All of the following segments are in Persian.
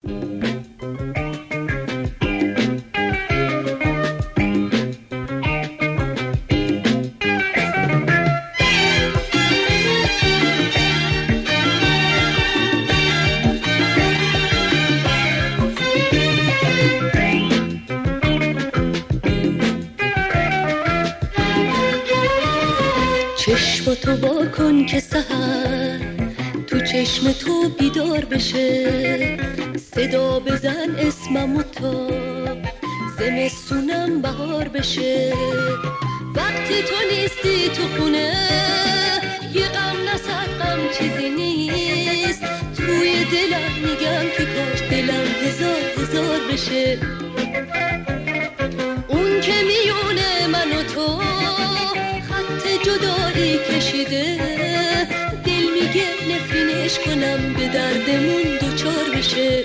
چشم تو با کن که سحر تو چشم تو بیدار بشه، صدا بزن اسممو تا زمستونم بهار بشه. وقتی تو نیستی تو خونه یه غم نصد غم چیزی نیست، توی دلم میگم که کاش دلم هزار هزار بشه. اون که میونه من و تو خط جدایی کشیده، دل میگه نفرینش کنم به دردمون دوچار بشه.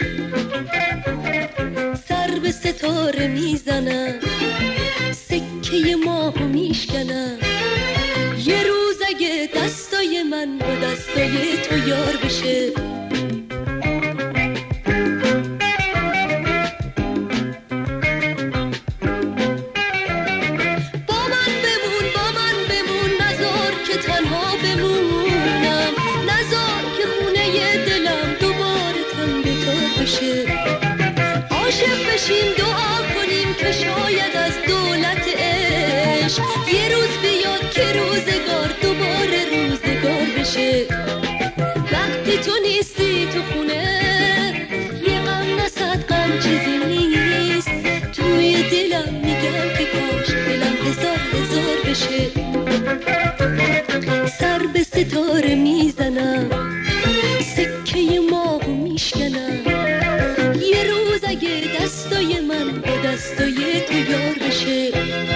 سر به ستاره میزنم، سکه ماهو میشکنم، یه روز اگه دستای من با دستای تو یار بشه. عاشق بشیم دعا کنیم که شاید از دولت عشق یه روز بیاد که روزگار دوباره روزگار بشه. وقتی تو نیستی تو خونه یه غم نصد غم چیزی نیست، توی دلم میگم که کاش دلم هزار هزار بشه. سر به ستاره میزنم، سکه ماهو میشکنم، یه روز اگه دستای من با دستای تو یار بشه.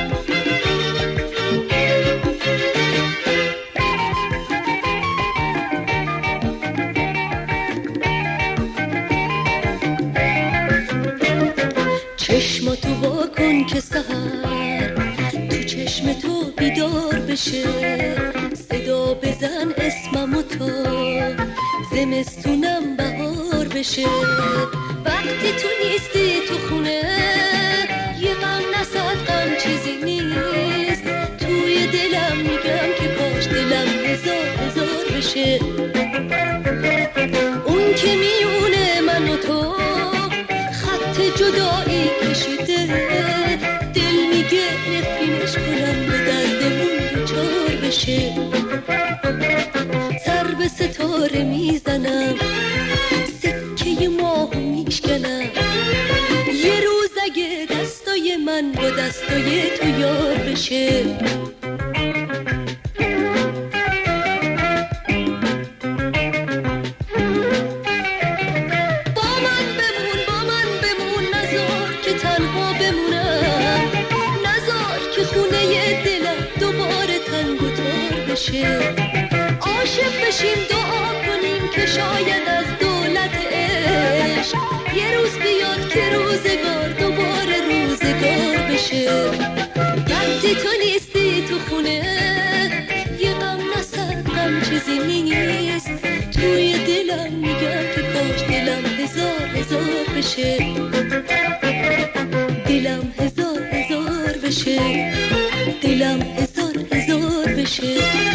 چشماتو وا کن که سحر تو چشم تو بیدار بشه، صدا بزن اسممو تا زمستونم بهار بشه. وقتی تو نیستی تو خونه یه غم نصد غم چیزی نیست، توی دلم میگم که کاش دلم هزار هزار بشه. اون که میونه من و تو خط جدایی کشیده، دل میگه نفرینش کنم به دردمون دوچار بشه. سر به ستاره میزنم، سکه ماهو میشکنم، یه روز اگه دستای من با دستای تو یار بشه. با من بمون نذار که تنها بمونم، نذار که خونه دلم دوباره تنگ و تار بشه. عاشق بشیم دعا کنیم که شاید از دولت عشق یه روز بیاد که روزگار دوباره روزگار بشه. وقتی تو نیستی تو خونه یه غم نصد غم چیزی نیست، توی دلم میگم که کاش دلم هزار هزار بشه. دلم هزار هزار بشه، دلم هزار هزار بشه.